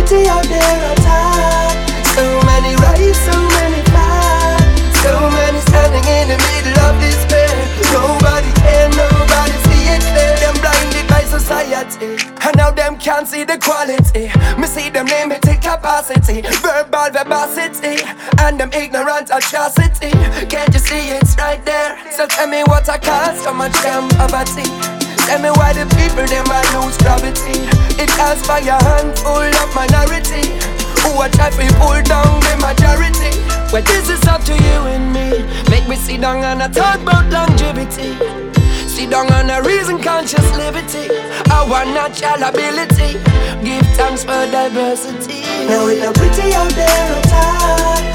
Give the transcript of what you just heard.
pretty out there at all. So many rise, so many fall. So many standing in the middle of despair. Nobody care, nobody see it clear. Them blinded by society, and now them can't see the quality. Me see them limited capacity, verbal verbosity, and them ignorant atrocity. Can't you see it's right there? So tell me what I cause so much damn poverty. Tell me why the people them a lose gravity. It caused by a handful of minority who a try to pull down the majority. Well, this is up to you and me. Make me sit down and I talk about longevity. Sit down on a reason conscious liberty. Our natural ability. Give thanks for diversity. Now we are pretty out there at all.